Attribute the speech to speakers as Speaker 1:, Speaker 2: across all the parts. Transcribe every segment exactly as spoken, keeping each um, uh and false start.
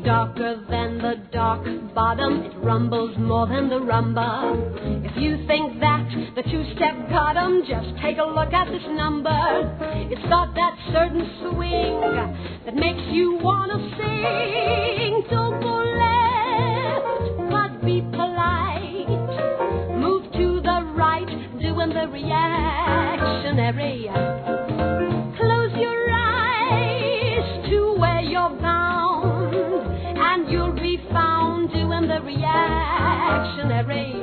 Speaker 1: darker than the dark bottom. It rumbles more than the rumba. If you think that the two-step got 'em, just take a look at this number. It's got that certain swing that makes you wanna sing. Don't go left, but be polite. Move to the right, doing the reactionary. Close your eyes to where you're bound, and you'll be found doing the reactionary.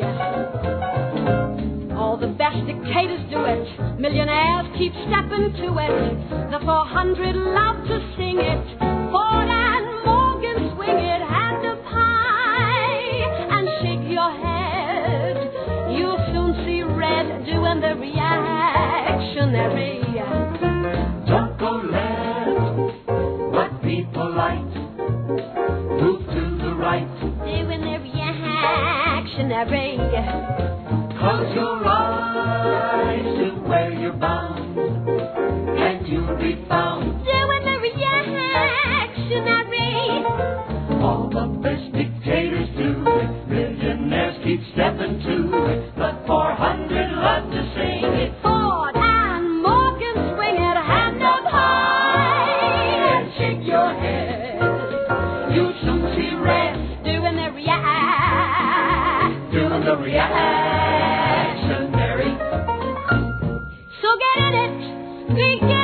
Speaker 1: All the best dictators do it. Millionaires keep stepping to it. The four hundred love to sing it. Ford and Morgan swing it hand up high and shake your head. You'll soon see red doing the reactionary.
Speaker 2: Don't go left, but be polite. Move to the right,
Speaker 1: doing the reactionary.
Speaker 2: Close your eyes to where you're bound, and you'll be found
Speaker 1: doing the reactionary.
Speaker 2: All the best dictators do it. Millionaires keep stepping to it. The four hundred love to sing it.
Speaker 1: Ford and Morgan swing it hand up high
Speaker 2: And shake your head. You'll soon see red.
Speaker 1: doing the react.
Speaker 2: Doing the reactionary.
Speaker 1: So get in it, begin.